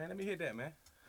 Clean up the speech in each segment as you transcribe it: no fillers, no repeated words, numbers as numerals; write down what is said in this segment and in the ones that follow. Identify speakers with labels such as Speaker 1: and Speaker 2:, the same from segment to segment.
Speaker 1: Man, let me hit that, man.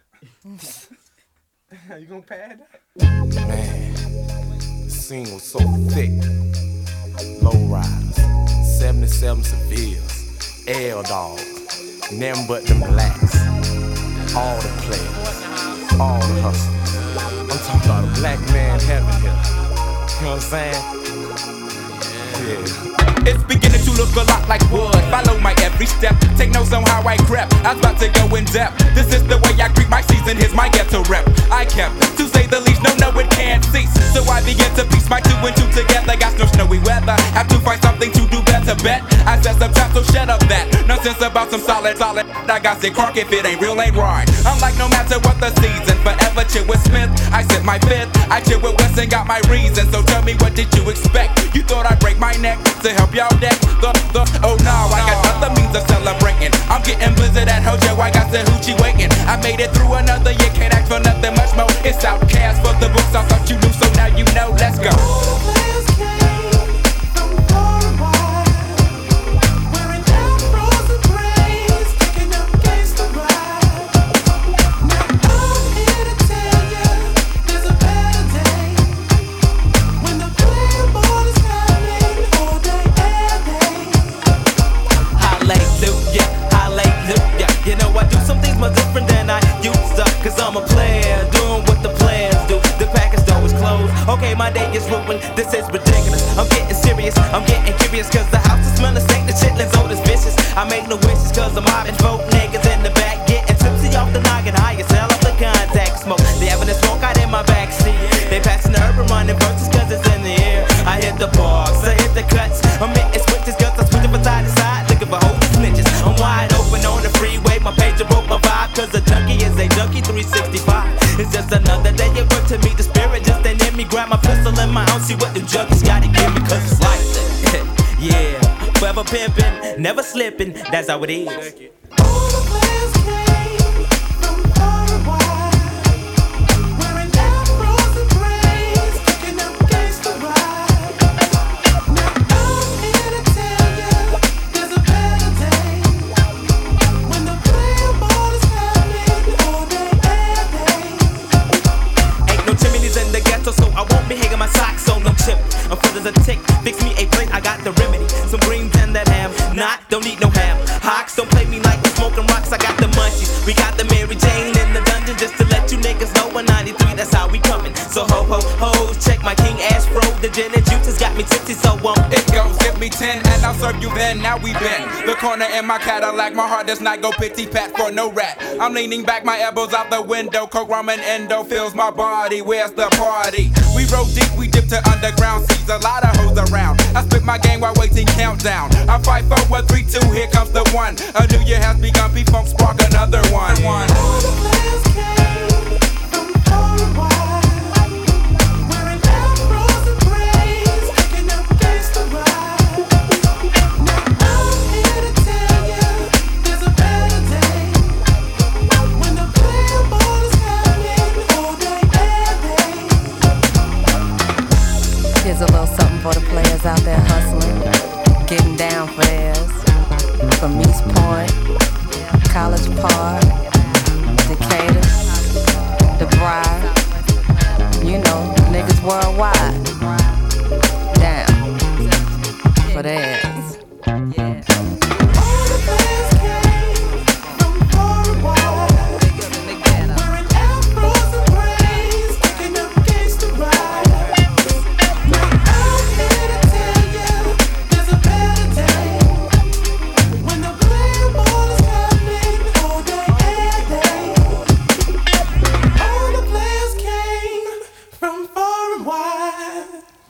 Speaker 1: You gonna pad that?
Speaker 2: Man, the scene was so thick. Lowriders, 77 Sevilles, L-Dogs, nothing but them blacks. All the players, all the hustlers. I'm talking about a black man heaven here. You know what I'm saying? Yeah.
Speaker 3: It's beginning to look a lot like wood. Follow my every step. Take notes on how I crept. I was about to go in depth. This is the way I greet my season. Here's my ghetto rep. I kept, to say the least, no, it can't cease. So I begin to piece my 2 and 2 together. Got no snowy weather. Have to find something to do better. Bet I said some time, so shut up that nonsense about some solid. I got sick crunk if it ain't real, ain't right. I'm like, no matter what the season, forever chill with Smith. I sip my fifth. I chill with West and got my reason. So tell me, what did you expect? You thought I'd break my neck to help y'all deck? Oh no, I got other means of celebrating. I'm getting blizzard at Hojo, I got the hoochie waiting. I made it through another year, can't ask for nothing much more. It's Outcast for the books, I thought you knew, so now you know, let's go.
Speaker 4: Cause I'm a player, doing what the players do. The package door is closed, okay, my day is ruined. This is ridiculous, I'm getting serious, I'm getting curious. Cause the house is smelling stank, the chitlins old as vicious. I make no wishes cause I'm mobbing folk niggas in the back. Getting tipsy off the noggin, high as hell off the contact smoke. They having a smoke out in my backseat. They passing the urban running verses cause it's in the air. I hit the parks, I hit the cuts. I'm hitting switches cause I switch from side to side. Looking for holy snitches. I'm wide open on the freeway, my pager broke my vibe. Cause a junkie is a junkie 365. It's just another day at work to meet the spirit. Just ain't in me, grab my pistol in my own. See what the junkies gotta give me cause it's like that. Yeah, forever pimping, never slipping, that's how it is.
Speaker 5: All the players came from far and wide, wearing afros and braids, kicking up gangsta ride. Now I'm here to tell you, there's a better day, when the player ball is happening all day, every day.
Speaker 4: Ain't no chimneys in the ghetto, so I won't be hanging my socks on no chip. I'm full as a tick, fix me a plate, I got the remedy. Some greens and that ham, don't need no ham. Hawks, don't play me like we smoking rocks, I got the munchies. We got the Mary Jane in the dungeon, just to let you niggas know in 93, that's how we coming. So ho, check my King Astro, the gin and juice has got me tipsy, so
Speaker 3: it goes, give me 10 and I'll serve you then. Now we been the corner in my Cadillac, my heart does not go pity pat for no rat. I'm leaning back, my elbows out the window, coke, rum and endo fills my body. Where's the party? We roll deep, we dip to underground seas, a lot of hoes around. I spit my game while waiting countdown. I fight for 1, 3, 2, here comes the one. A new year has begun, P-Funk spark another one.